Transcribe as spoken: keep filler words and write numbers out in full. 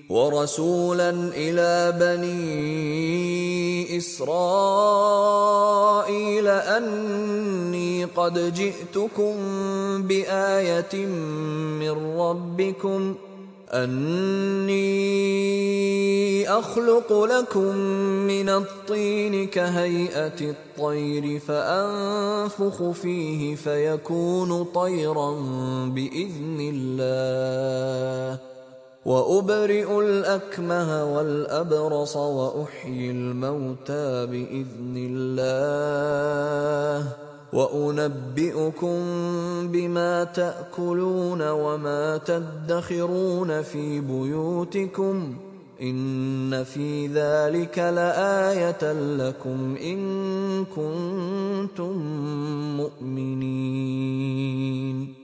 وَرَسُولًا إِلَىٰ بَنِي إِسْرَائِيلَ أَنِّي قَدْ جِئْتُكُم بِآيَةٍ مِّن رَّبِّكُمْ أَنِّي أَخْلُقُ لَكُم مِّنَ الطِّينِ كَهَيْئَةِ الطَّيْرِ فَأَنفُخُ فِيهِ فَيَكُونُ طَيْرًا بِإِذْنِ اللَّهِ وَأُبْرِئُ الْأَكْمَهَ وَالْأَبْرَصَ وَأُحْيِي الْمَوْتَىٰ بِإِذْنِ اللَّهِ وَأُنَبِّئُكُم بِمَا تَأْكُلُونَ وَمَا تَدَّخِرُونَ فِي بُيُوتِكُمْ ۚ إِنَّ فِي ذَٰلِكَ لَآيَةً لَّكُمْ إِن كُنتُم مُّؤْمِنِينَ